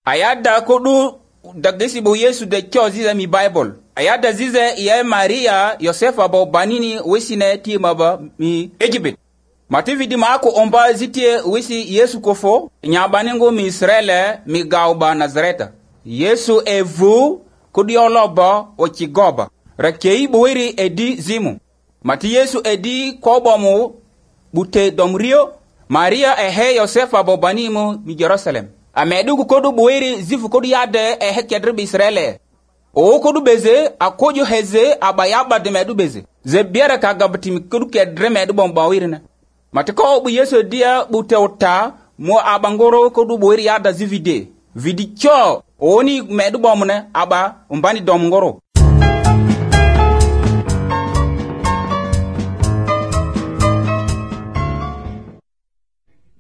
ayada kodu dagisi bo Yesu de cho ziza mi Bible ayada ziza ya Maria Yosefa bo banini wisine ti maba mi Egypt matividi mako omba zitie wisi Yesu kofo nyabaningo mi Israele mi gauba Nazareta Yesu evu kudioloba ochigoba rakei boiri edi zimu mati Yesu edi kobomu bute domrio Maria ehe Yosefa bo banimu mi Jerusalem amedugu kodu boiri zifu kodu yade ehe kedribi Israele o kodu beze akojo heze abayaba de medu beze ze biara kagabti mi kodu kedre medu bombawirina matiko bu Yesu dia bute ota mo abangoro kodu boiri yada zivide vidi cho oni medu bomune aba umbani domngoro